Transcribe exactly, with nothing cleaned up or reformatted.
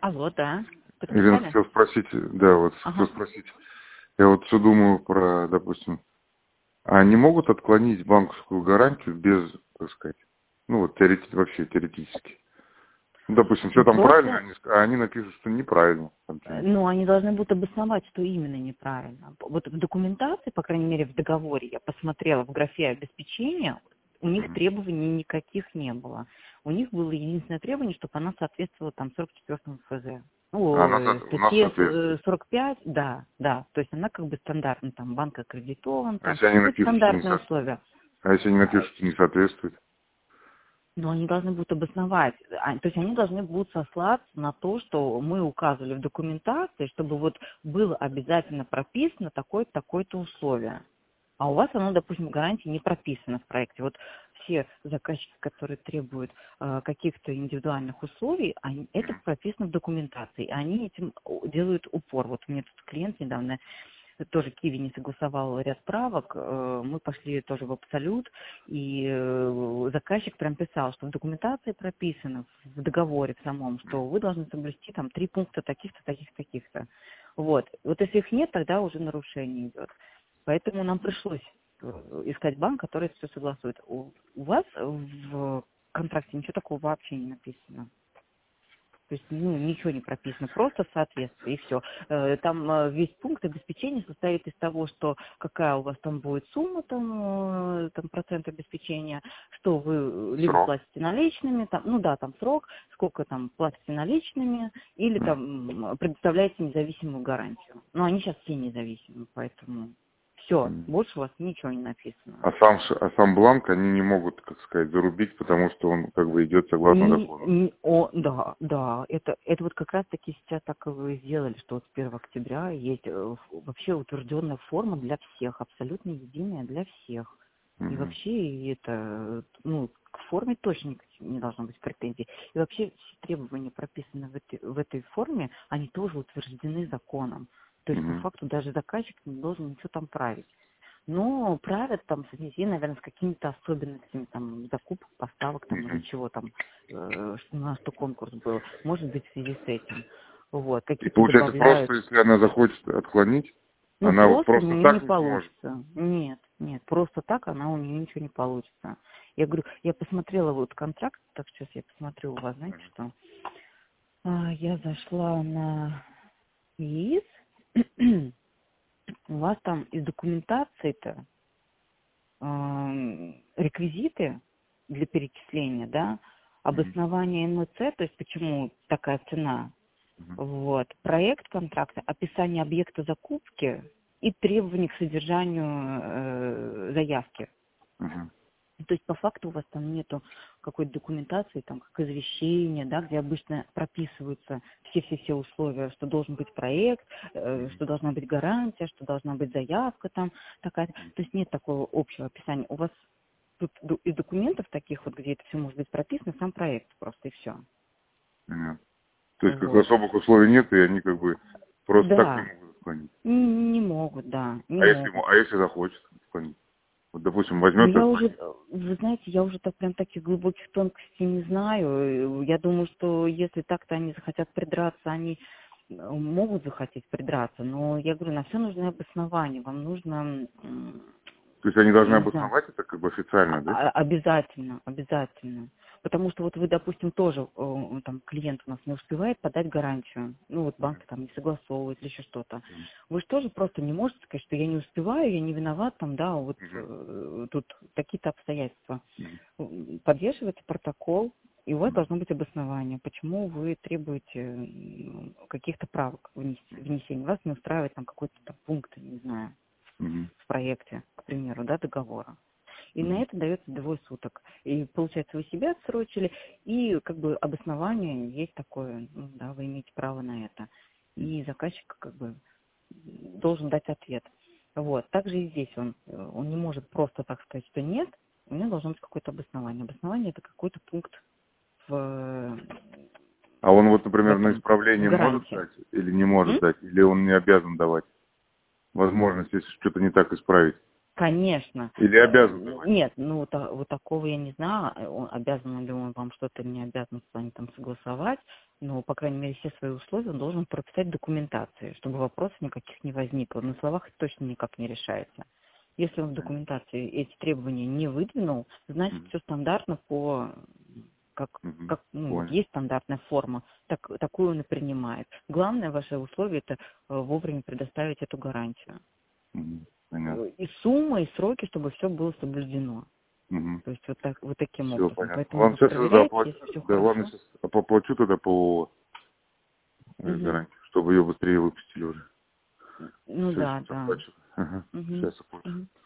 Алло, да. Ирина, Подключали? хотел спросить, да, вот хотел Ага. спросить. Я вот все думаю про, допустим, а они могут отклонить банковскую гарантию без, так сказать, ну вот теоретически, вообще теоретически. Ну, допустим, все Ну, там правильно, просто, они, ск- а они напишут, что неправильно. Там э, что-нибудь. ну, они должны будут обосновать, что именно неправильно. Вот в документации, по крайней мере, в договоре, я посмотрела в графе обеспечения, у них Мгм. требований никаких не было. У них было единственное требование, чтобы она соответствовала там сорок четвёртому эф зэ. А Ну, у нас, э, со- у нас статье соответствует. э, сорок пять, да, да. То есть она как бы стандартная, там, банк аккредитован, А там, если они ну, это напишут, что не стандартные со... условия. а если они А, напишут, что не соответствует? Но они должны будут обосновать, а, то есть они должны будут сослаться на то, что мы указывали в документации, чтобы вот было обязательно прописано такое-то, такое-то условие. А у вас оно, допустим, в гарантии не прописано в проекте. Вот все заказчики, которые требуют э, каких-то индивидуальных условий, они, это Мгм. прописано в документации. И они этим у- делают упор. Вот у меня тут клиент недавно тоже Киви не согласовал ряд правок, э, мы пошли тоже в Абсолют, и э, заказчик прям писал, что в документации прописано, в договоре в самом, что вы должны соблюсти там три пункта таких-то, таких-то, таких-то. Вот. Вот если их нет, тогда уже нарушение идет. Поэтому нам пришлось э, искать банк, который это все согласует. У, у вас в контракте ничего такого вообще не написано. То есть, ну, ничего не прописано, просто соответствие, и все. Там э, весь пункт обеспечения состоит из того, что какая у вас там будет сумма, там, э, там процент обеспечения, что вы либо Срок. платите наличными, там, ну да, там срок, сколько там платите наличными, или Мгм. там м, предоставляете независимую гарантию. Но они сейчас все независимы, поэтому все, Мгм. больше у вас ничего не написано. А сам, ш- а сам бланк они не могут, как сказать, зарубить, потому что он как бы идет согласно Не, закону. не- о, да, да, это, это вот как раз таки сейчас так и вы сделали, что вот с первого октября есть э, ф- вообще утвержденная форма для всех, абсолютно единая для всех. И Мгм. вообще и это, э, ну, к форме точно никаких не должно быть претензий. И вообще все требования, прописанные в этой, в этой форме, они тоже утверждены законом. То есть по Мгм. факту даже заказчик не должен ничего там править. Ну, правят там в связи, наверное, с какими-то особенностями там закупок, поставок там или Мгм. чего там, э, что, на что конкурс был. Может быть, в связи с этим. Вот, И какие-то получается добавляют. просто, если она захочет отклонить, Ну, она вот просто у просто нее не так не сможет. получится. Нет, нет, просто так она у нее ничего не получится. Я говорю, я посмотрела вот контракт, так сейчас я посмотрю у вас, знаете что? А, я зашла на ИИС, у вас там из документации-то эм, реквизиты для перечисления, да, Мгм. обоснование эн эм цэ, то есть почему такая цена, Мгм. вот, проект контракта, описание объекта закупки и требования к содержанию э, заявки. Мгм. То есть по факту у вас там нету какой-то документации, там, как извещение, да, где обычно прописываются все-все-все условия, что должен быть проект, э, что должна быть гарантия, что должна быть заявка там такая. То есть нет такого общего описания. У вас тут ду- из документов таких вот, где это все может быть прописано, сам проект просто и все. Понятно. То есть как Вот. особых условий нет, и они как бы просто так не Да, могут отклонить. не, не могут, да, не А если, могут. ему- а если захочет отклонить? Вот, допустим, Ну, возьмет и я уже, отклонит. э, вы знаете, я уже так прям таких глубоких тонкостей не знаю. Э, Я думаю, что если так-то они захотят придраться, они э, могут захотеть придраться. Но я говорю, на все нужны обоснования. Вам нужно, м, То есть они должны я не знаю, обосновать это как бы а- официально, да? а- обязательно, обязательно. Потому что вот вы, допустим, тоже, э, там, клиент у нас не успевает подать гарантию. Ну, вот банк там не согласовывает или еще что-то. Мгм. Вы же тоже просто не можете сказать, что я не успеваю, я не виноват, там, да, вот Мгм. э, тут такие-то обстоятельства. Мгм. М, Подвешиваете протокол, и у вас Мгм. должно быть обоснование, почему вы требуете м, каких-то правок внес- внесения. Вас не устраивает там какой-то там пункт, не знаю, Мгм. в проекте, к примеру, да, договора. И на Мгм. это дается двое суток. И получается, вы себя отсрочили, и как бы обоснование есть такое, ну, да, вы имеете право на это. И заказчик как бы должен дать ответ. Вот. Также и здесь он, э, он не может просто так сказать, что нет, у него должно быть какое-то обоснование. Обоснование это какой-то пункт в, А он вот, в например, на этом, в исправление может гарантии. дать или не может М? дать, или он не обязан давать возможность, если что-то не так исправить? Конечно. Или Э, обязан давать? Нет, ну та- вот такого я не знаю, э, он обязан ли он вам что-то или не обязан с вами там согласовать, ну, по крайней мере, все свои условия он должен прописать в документации, чтобы вопросов никаких не возникло. На словах это точно никак не решается. Если он в документации эти требования не выдвинул, значит, Мгм. все стандартно по, как, Мгм. как ну, вот Понял. есть стандартная форма, так, такую он и принимает. Главное ваше условие – это э, вовремя предоставить эту гарантию. Мгм. Понятно. Э, И сумма, и сроки, чтобы все было соблюдено. Мгм. То есть вот, так, вот таким Все образом. понятно. Поэтому Ладно, вы сейчас я тогда проверяете, оплачу. если все Да, ладно, хорошо. сейчас поплачу тогда по э, Мгм. гарантии, чтобы ее быстрее выпустили уже. Ну Все, да, сейчас да. оплачу. Ага. Мгм. Сейчас оплачу. Мгм.